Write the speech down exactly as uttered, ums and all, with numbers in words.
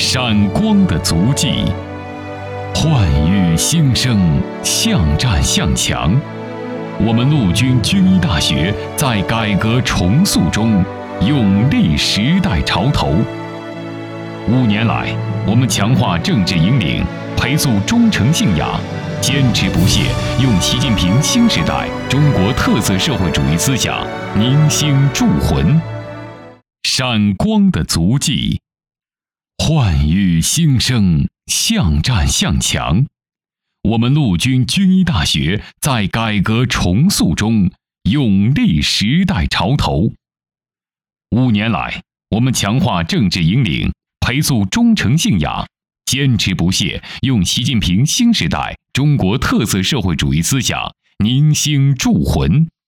闪光的足迹，焕育新生，向战向强。我们陆军军医大学在改革重塑中勇立时代潮头。五年来，我们强化政治引领，培塑忠诚信仰，坚持不懈用习近平新时代中国特色社会主义思想凝心铸魂。闪光的足迹，焕育新生，向战向强。我们陆军军医大学在改革重塑中勇立时代潮头。五年来，我们强化政治引领，培塑忠诚信仰，坚持不懈用习近平新时代中国特色社会主义思想凝心铸魂。